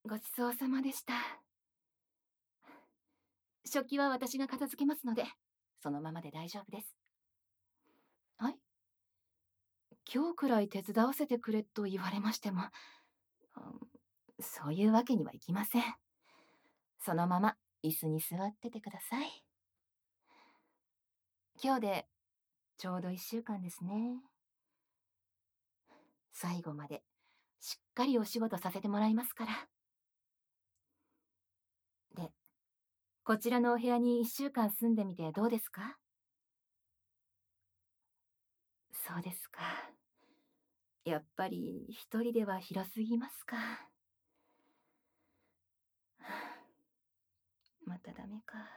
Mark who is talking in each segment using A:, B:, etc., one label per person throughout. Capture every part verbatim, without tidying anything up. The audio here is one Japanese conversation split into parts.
A: ごちそうさまでした。食器は私が片付けますので、そのままで大丈夫です。はい。今日くらい手伝わせてくれと言われましても、うん、そういうわけにはいきません。そのまま椅子に座っててください。今日でちょうどいっしゅうかんですね。最後までしっかりお仕事させてもらいますから。で、こちらのお部屋にいっしゅうかん住んでみてどうですか？そうですか。やっぱり一人では広すぎますか。またダメか。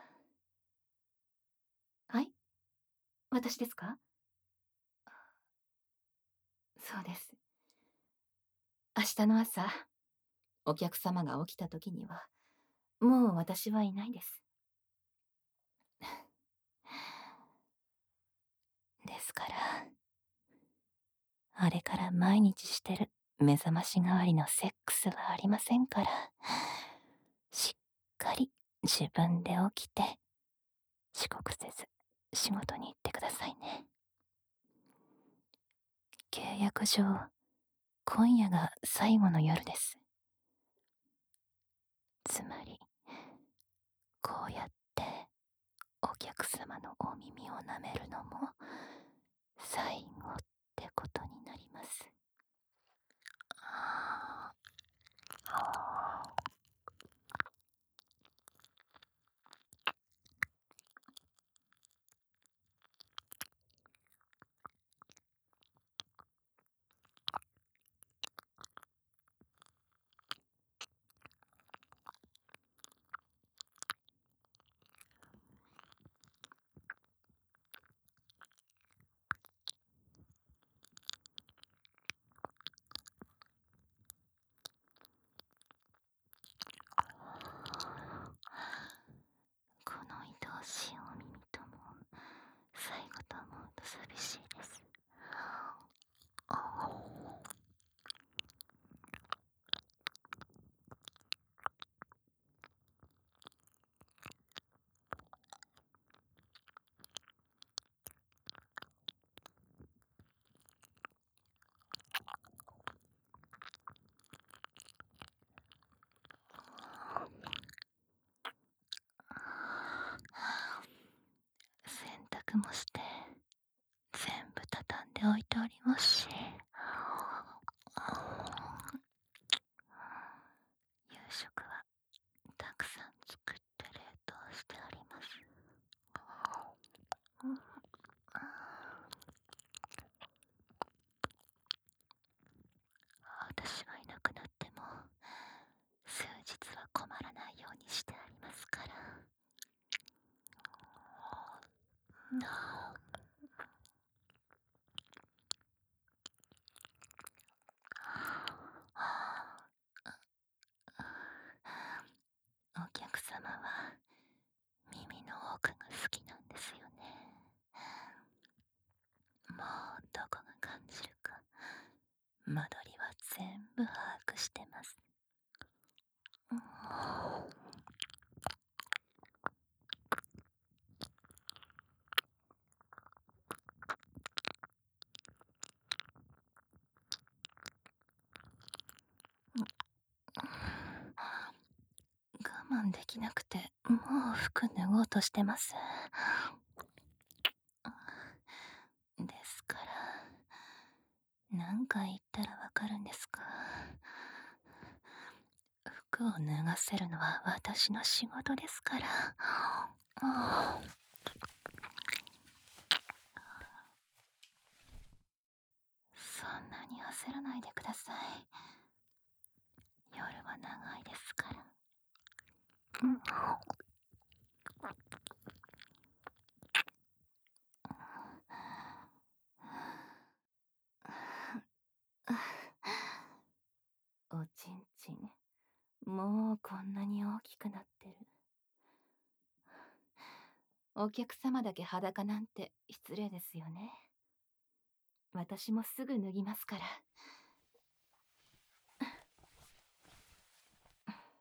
A: はい？私ですか？そうです。明日の朝、お客様が起きた時には、もう私はいないです。ですから、あれから毎日してる目覚まし代わりのセックスはありませんから、しっかり自分で起きて、遅刻せず仕事に行ってくださいね。契約上、今夜が最後の夜です。つまり、こうやってお客様のお耳を舐めるのも最後ってことになります。この愛おしいお耳とも最後と思うと寂しいです。洗濯もして全部畳んでおいておりますし、夕食はたくさん作って冷凍してあります。私がいなくなっても数日は困らないようにしてありますから。お客様は耳の奥が好きなんですよね。もうどこが感じるか間取りは全部把握してます。我慢できなくてもう服脱ごうとしてます。ですから、何回言ったらわかるんですか？服を脱がせるのは私の仕事ですから。そんなに焦らないでください。夜は長いですから。おちんちん、もうこんなに大きくなってる。お客様だけ裸なんて失礼ですよね。私もすぐ脱ぎますから。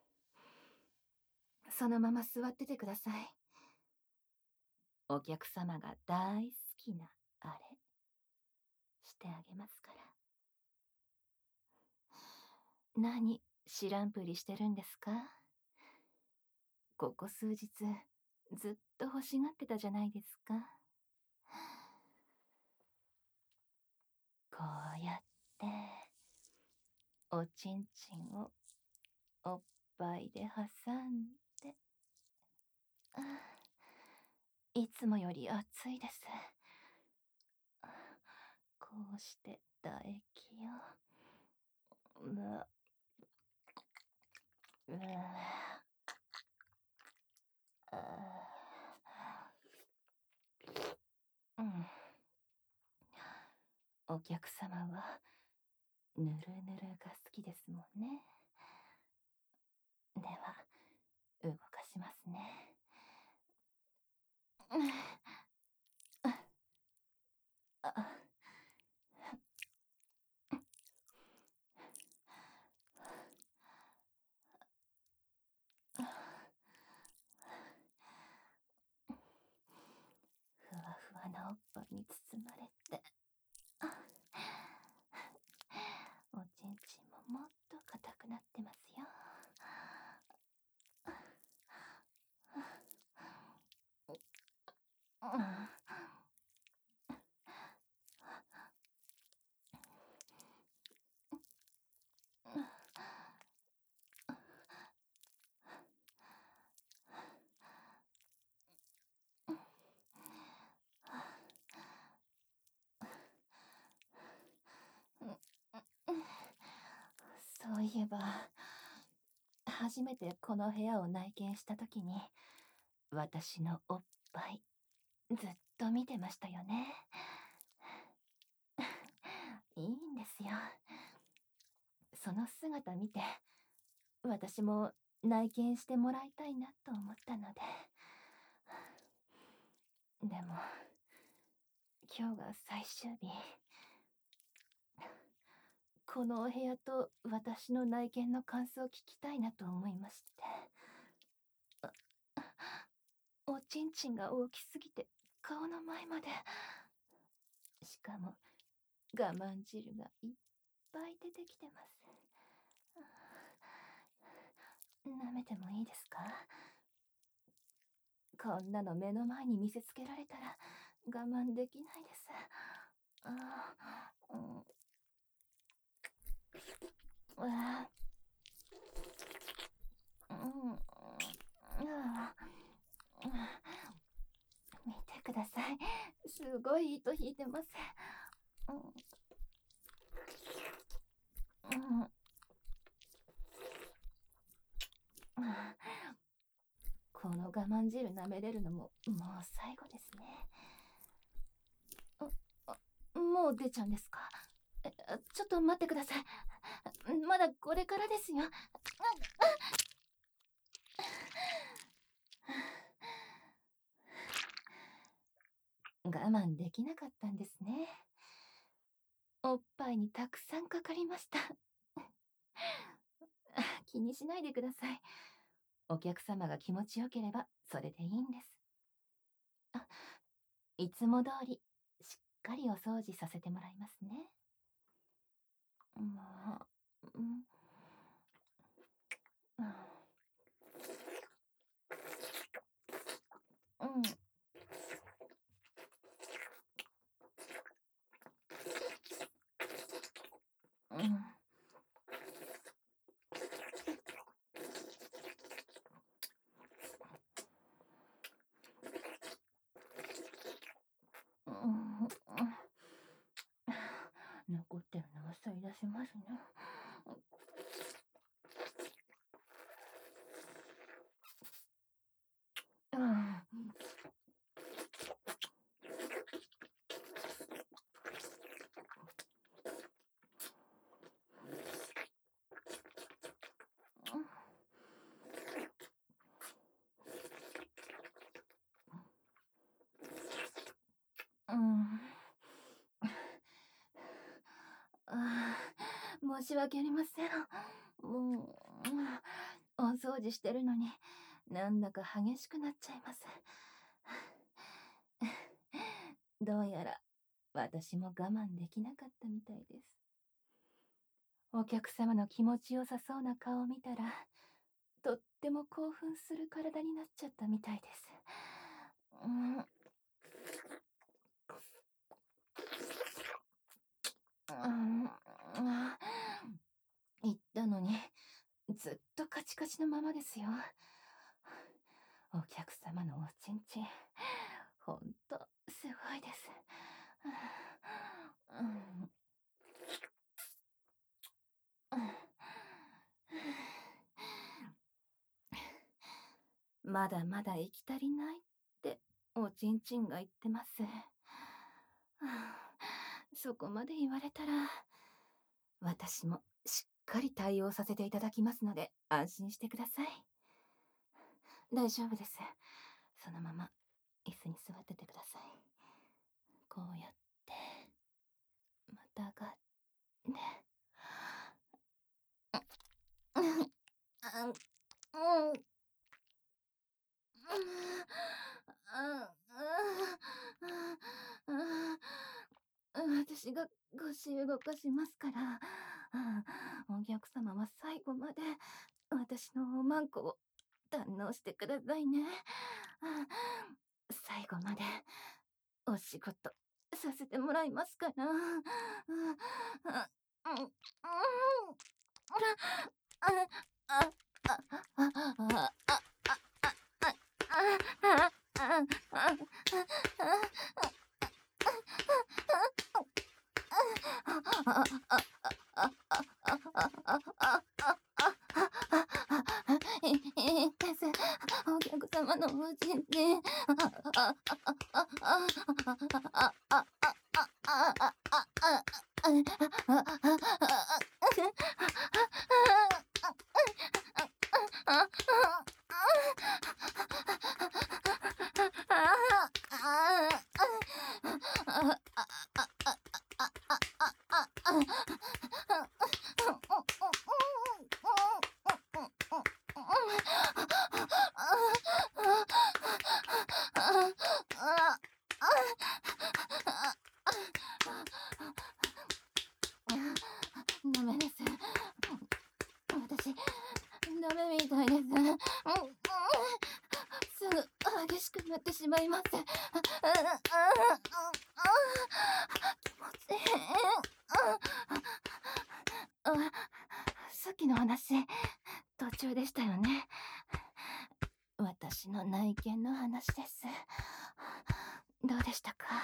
A: そのまま座っててください。お客様が大好きなあれしてあげますから。何、知らんぷりしてるんですか？ここ数日、ずっと欲しがってたじゃないですか。こうやって、おちんちんをおっぱいで挟んで、あいつもより暑いです。こうして唾液を、うわ、うわ、うん。お客様は、ぬるぬるが好きですもんね。では、動かしますね。あ、ふわふわなおっぱいに包まれて、おちんちんももっと硬くなってますよ。そういえば、初めてこの部屋を内見したときに、私のおっぱい、ずっと見てましたよね。いいんですよ。その姿見て、私も内見してもらいたいなと思ったので。でも、今日が最終日。このお部屋と私の内見の感想を聞きたいなと思いまして。おちんちんが大きすぎて顔の前まで。しかも我慢汁がいっぱい出てきてます。舐めてもいいですか？こんなの目の前に見せつけられたら我慢できないです。あー、うん、うわー、うん、うん、見てください。すごい糸引いてます。うん、うん、この我慢汁舐めれるのももう最後ですね。あ、もう出ちゃうんですか？ちょっと待ってください。まだこれからですよ。我慢できなかったんですね。おっぱいにたくさんかかりました。気にしないでください。お客様が気持ちよければそれでいいんです。あ、いつも通りしっかりお掃除させてもらいますね。もう、うん、うん、うん。うん、残ってるのを吸い出しますね。うん、うん。あー、申し訳ありません。もう、お掃除してるのに、 なんだか激しくなっちゃいます。どうやら私も我慢できなかったみたいです。お客様の気持ちよさそうな顔を見たら、とっても興奮する体になっちゃったみたいです。うん、うん、言ったのに、ずっとカチカチのままですよ。お客様のおちんちん、ほんとすごいです。うん、うん、まだまだ行き足りないっておちんちんが言ってます。そこまで言われたら、私もしっかり対応させていただきますので安心してください。大丈夫です。そのまま椅子に座っててください。こうやってまたがって、うん、うん、うん、私が腰動かしますから、お客様は最後まで私のおまんこを堪能してくださいね。最後までお仕事させてもらいますから。いいです。お客様の無人に。ダメです。私、ダメみたいです。すぐ激しくなってしまいます。気持ちいい。さっきの話、途中でしたよね。私の内見の話です。どうでしたか？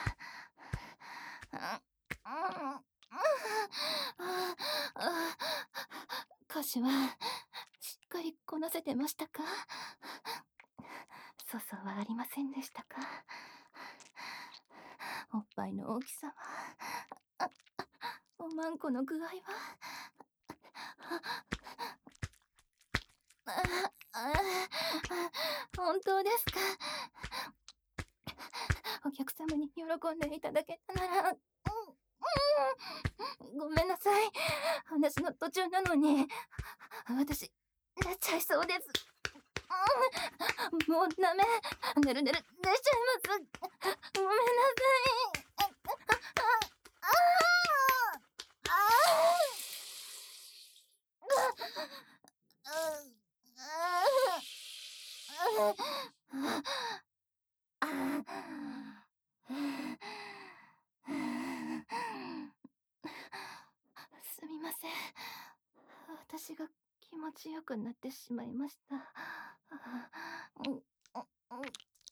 A: 歌詞はしっかりこなせてましたか？粗相はありませんでしたか？おっぱいの大きさは、おまんこの具合は、本当ですか？お客様に喜んでいただけたなら、ごめんなさい。話の途中なのに、私、寝ちゃいそうです。もうダメ。寝る寝る、寝ちゃいます。ごめんなさい。すみません。私が気持ちよくなってしまいました。うん、うん、うん、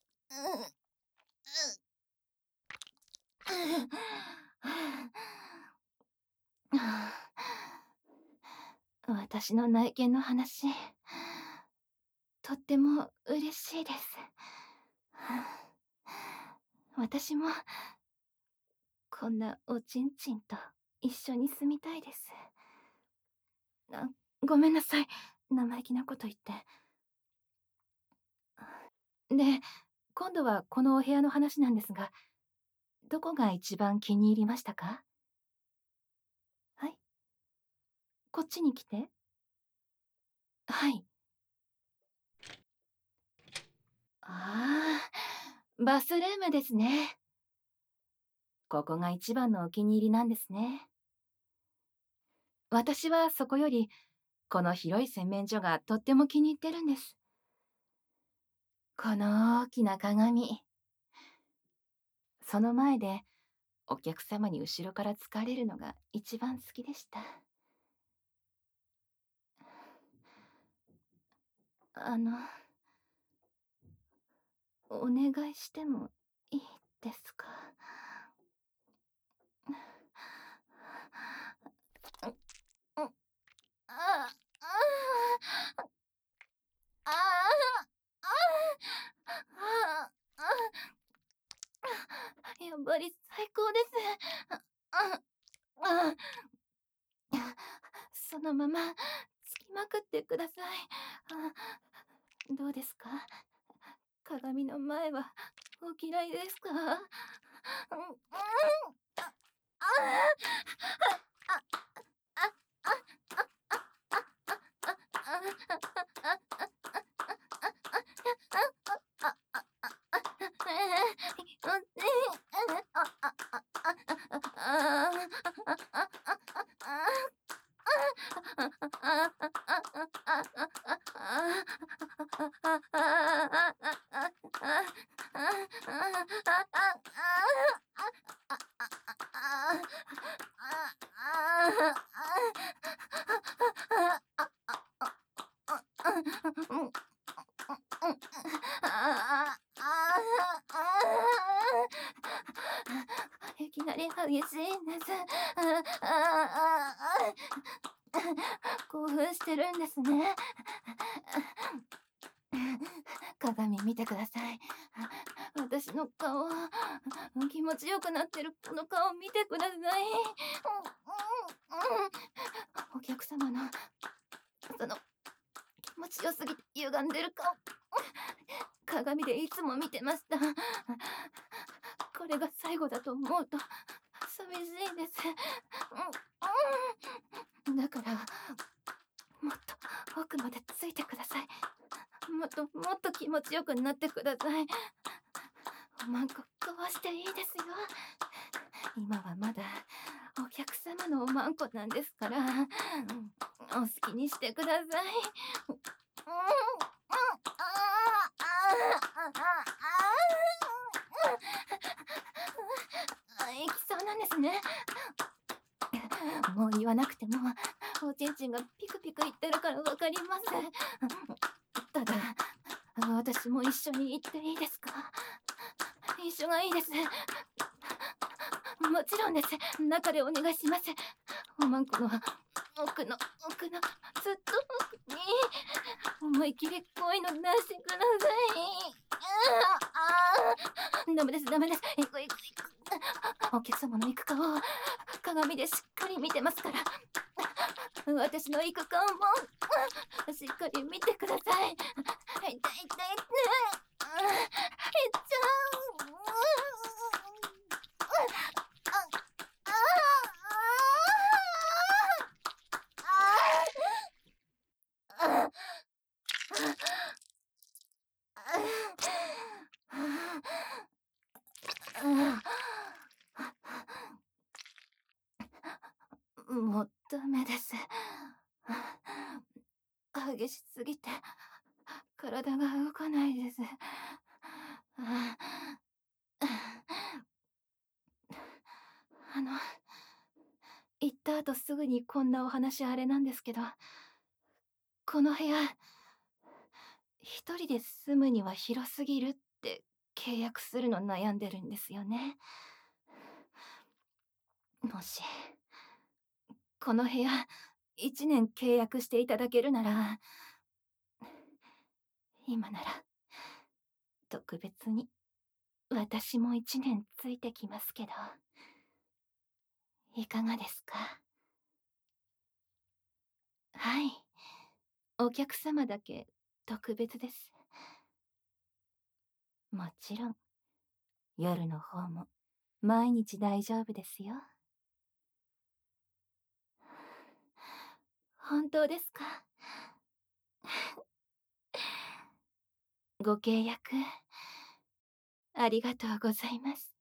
A: 私の内見の話、とっても嬉しいです。私もこんなおちんちんと一緒に住みたいです。あ、ごめんなさい。生意気なこと言って。で、今度はこのお部屋の話なんですが、どこが一番気に入りましたか？はい、こっちに来て。はい。 ああ、バスルームですね。ここが一番のお気に入りなんですね。私はそこより、この広い洗面所がとっても気に入ってるんです。この大きな鏡。その前で、お客様に後ろから疲れるのが一番好きでした。あの、お願いしてもいいですか？うん、ああ、ああ、ああ、ああ、やっぱり最高です。あ、あ、あ、そのままつきまくってください。あ、どうですか？鏡の前はお嫌いですか？うん、うん、あ、いきなり激しいんです。ああ、興奮してるんですね。鏡見てください。私の顔、気持ちよくなってるこの顔見てください。お客様の、その、気持ちよすぎて歪んでる顔、鏡でいつも見てました。これが最後だと思うと、寂しいです。だから、もっと奥までついてください。もっともっと気持ちよくなってください。おまんこ壊していいですよ。今はまだお客様のおまんこなんですから、お好きにしてください。いきそうなんですね。もう言わなくても、おちんちんがピクピクいってるからわかります。ただ、私も一緒に行っていいですか？一緒がいいです。もちろんです。中でお願いします。おまんこの奥の奥のずっと奥に思い切り恋の出してください。ああ、ダメですダメです。行く行く行く。お客様の行く顔を鏡でしっかり見てますから。私の行く顔もしっかり見てください。痛い痛い痛い。痛いちゃう。もうダメです。激しすぎて体が動かないです。あの、行った後すぐにこんなお話あれなんですけど、この部屋、一人で住むには広すぎるって契約するの悩んでるんですよね。もし、この部屋、一年契約していただけるなら、今なら、特別に、私も一年ついてきますけど、いかがですか？はい。お客様だけ特別です。もちろん、夜の方も毎日大丈夫ですよ。本当ですか？ご契約ありがとうございます。